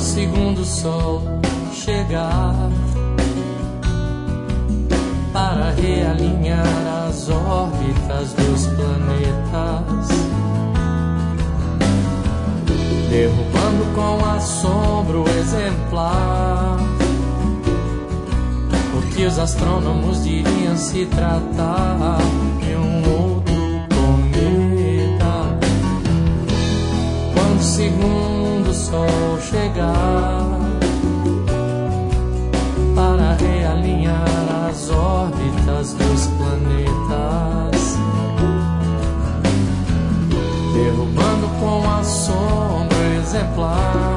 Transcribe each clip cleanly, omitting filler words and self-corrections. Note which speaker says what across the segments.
Speaker 1: segundo sol chegar para realinhar as órbitas dos planetas, derrubando com assombro exemplar o que os astrônomos diriam se tratar de um outro cometa. Quando o segundo sol chegar para realinhar as órbitas dos planetas, derrubando com assombro exemplar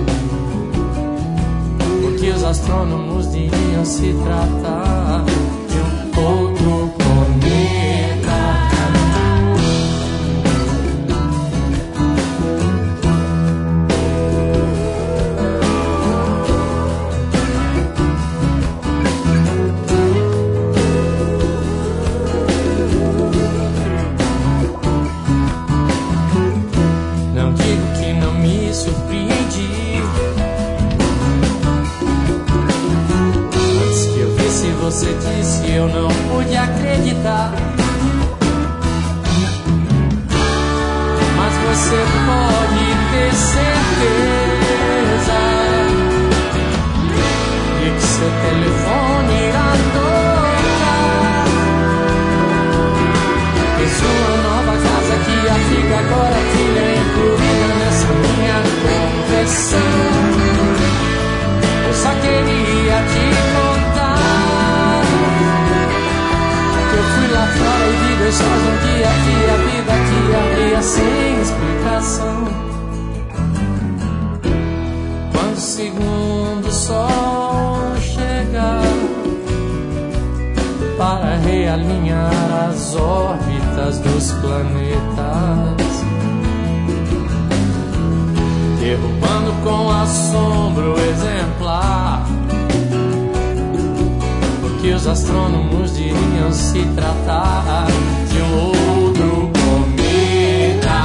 Speaker 1: o que os astrônomos diriam se tratar de um outro cometa. Não digo que não me surpreendi. Antes que eu visse, você disse, eu não pude acreditar. Mas você pode ter certeza de que seu telefone irá tocar em sua nova casa, que a fica agora trilha incluída nessa minha conversão. Eu só queria te contar que eu fui lá fora e vi dois sóis um dia que a vida te abria sem explicação. Quando o segundo sol chegar para realinhar as órbitas dos planetas, derrubando com assombro exemplar o que os astrônomos diriam se tratar de um outro cometa.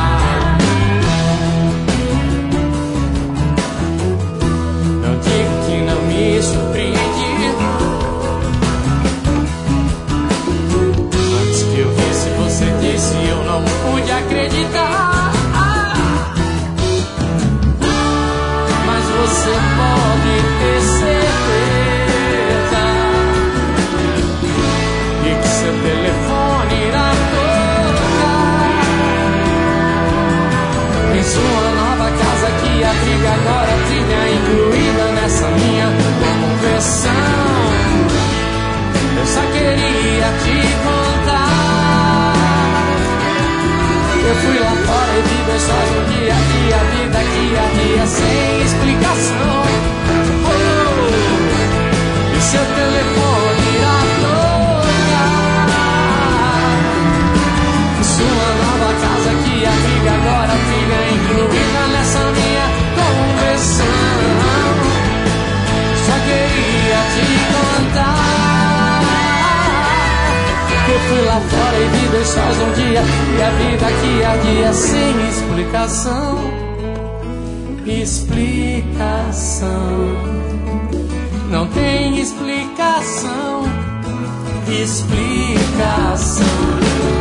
Speaker 1: Não digo que não me surpreendi. Antes que eu visse, você disse, eu não pude acreditar. Mas você pode ter certeza de que seu telefone irá tocar em sua nova casa, que abriga agora trilha incluída nessa minha conversão. Eu só queria te contar que eu fui lá fora e vi dois sóis no dia que a vida que havia sem explicação. Oh, e seu telefone irá tocar em sua nova casa, que a vida agora fica incluída nessa minha conversão. Só queria te contar que eu fui lá fora e vi dois sóis um dia e a vida que ardia sem explicação. Explicação, não tem explicação. Explicação.